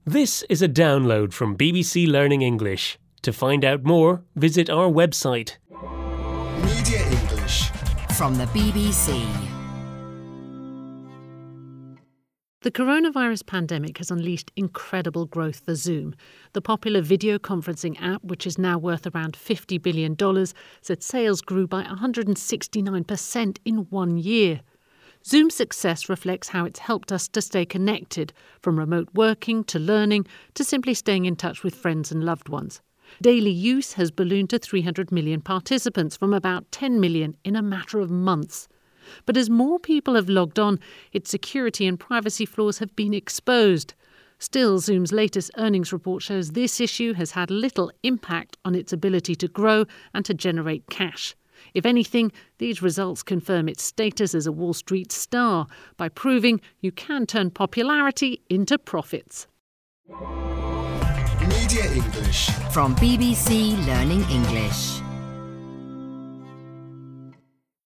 This is a download from BBC Learning English. To find out more, visit our website. Media English from the BBC. The coronavirus pandemic has unleashed incredible growth for Zoom. The popular video conferencing app, which is now worth around $50 billion, said sales grew by 169% in 1 year. Zoom's success reflects how it's helped us to stay connected, from remote working to learning to simply staying in touch with friends and loved ones. Daily use has ballooned to 300 million participants from about 10 million in a matter of months. But as more people have logged on, its security and privacy flaws have been exposed. Still, Zoom's latest earnings report shows this issue has had little impact on its ability to grow and to generate cash. If anything, these results confirm its status as a Wall Street star by proving you can turn popularity into profits. Media English From BBC Learning English.